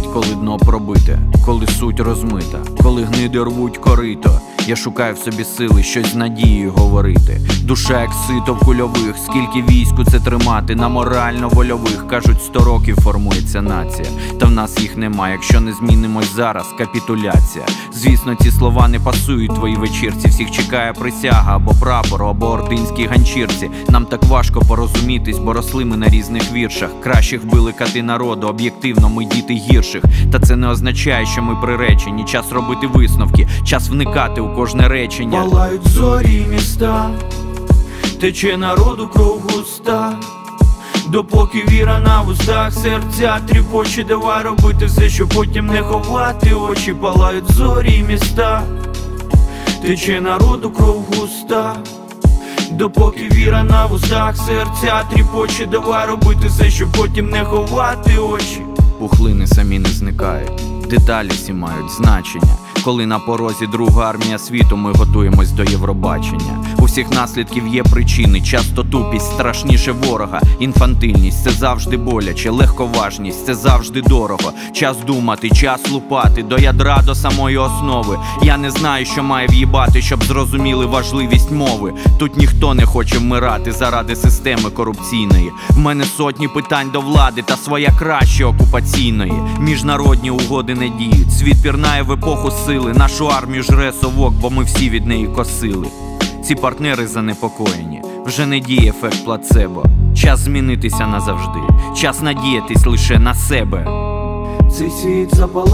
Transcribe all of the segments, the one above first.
коли дно пробите, коли суть розмита, коли гниди рвуть корито. Я шукаю в собі сили щось з надією говорити. Душа як сито в кульових, скільки війську це тримати. На морально-вольових, кажуть, 100 років формується нація. Та в нас їх нема, якщо не змінимось зараз, капітуляція. Звісно, ці слова не пасують твоїй вечірці. Всіх чекає присяга, або прапор, або ординські ганчірці. Нам так важко порозумітись, бо росли ми на різних віршах. Кращих били кати народу, об'єктивно ми діти гірших. Та це не означає, що ми приречені. Час робити висновки, час вникати у кожне речення. Палають зорі міста, тече народу кров густа. Допоки віра на вустах, серця тріпоче, давай робити все, щоб потім не ховати очі. Палають зорі міста, тече народу кров густа. Допоки віра на вустах, серця тріпоче, давай робити все, щоб потім не ховати очі. Пухлини самі не зникають, деталі всі мають значення. Коли на порозі друга армія світу, ми готуємось до Євробачення. У всіх наслідків є причини, часто тупість страшніше ворога. Інфантильність – це завжди боляче, легковажність – це завжди дорого. Час думати, час лупати, до ядра, до самої основи. Я не знаю, що має в'їбати, щоб зрозуміли важливість мови. Тут ніхто не хоче вмирати заради системи корупційної. В мене сотні питань до влади та своя краще окупаційної. Міжнародні угоди не діють, світ пірнає в епоху сили. Нашу армію жре совок, бо ми всі від неї косили. Ці партнери занепокоєні, вже не діє ефект плацебо. Час змінитися назавжди, час надіятись лише на себе. Цей світ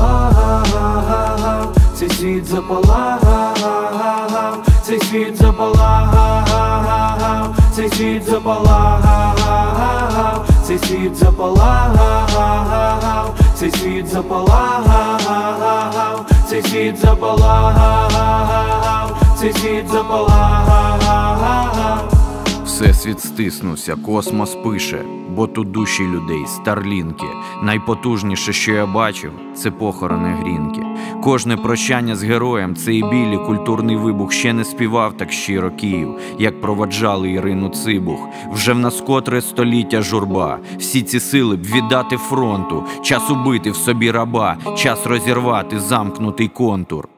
запалав, цей світ запалав, цей світ запалав, цей світ запалав, цей світ запалав, цей світ запалав, цей світ запалав, цей світ запалав. Всесвіт стиснувся, космос пише, бо тут душі людей, старлінки. Найпотужніше, що я бачив, це похорони грінки. Кожне прощання з героєм, це і білі, культурний вибух. Ще не співав так щиро Київ, як проводжали Ірину Цибух. Вже в нас котре століття журба. Всі ці сили б віддати фронту. Час убити в собі раба, час розірвати замкнутий контур.